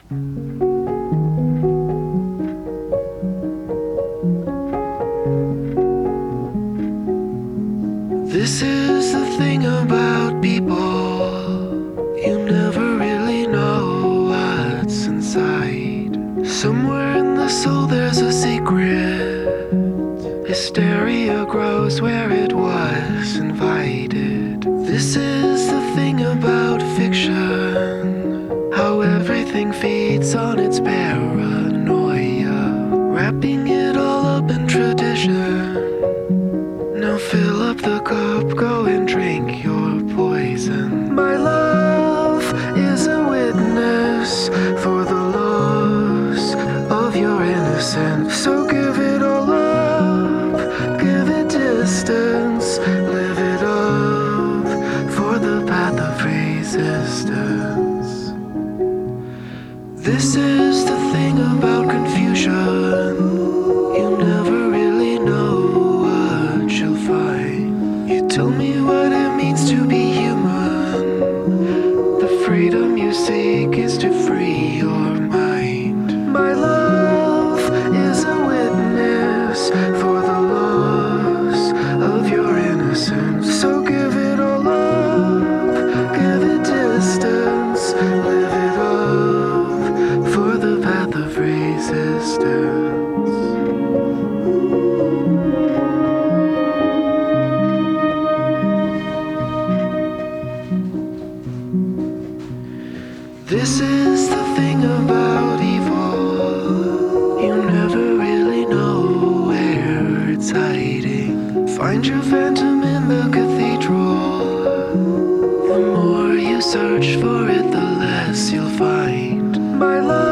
This is the thing about people, you never really know what's inside. Somewhere in the soul there's a secret. Hysteria grows where it was invited. This is the thing about fiction, how everything feeds on its paranoia, wrapping it all up in tradition. Now fill up the cup, go and drink your poison. My love is a witness for the loss of your innocence. So give it all up, give it distance, live it up for the path of resistance. This is the thing about confusion, you never really know what you'll find. You tell me what it means to be human. The freedom you seek is to free your mind. My love is a witness for the loss of your innocence. So give it all up, give it distance, live it up for the path of resistance. This is the thing about evil, you never really know where it's hiding. Find your phantom in the cathedral, the more you search for it, the less you'll find. My love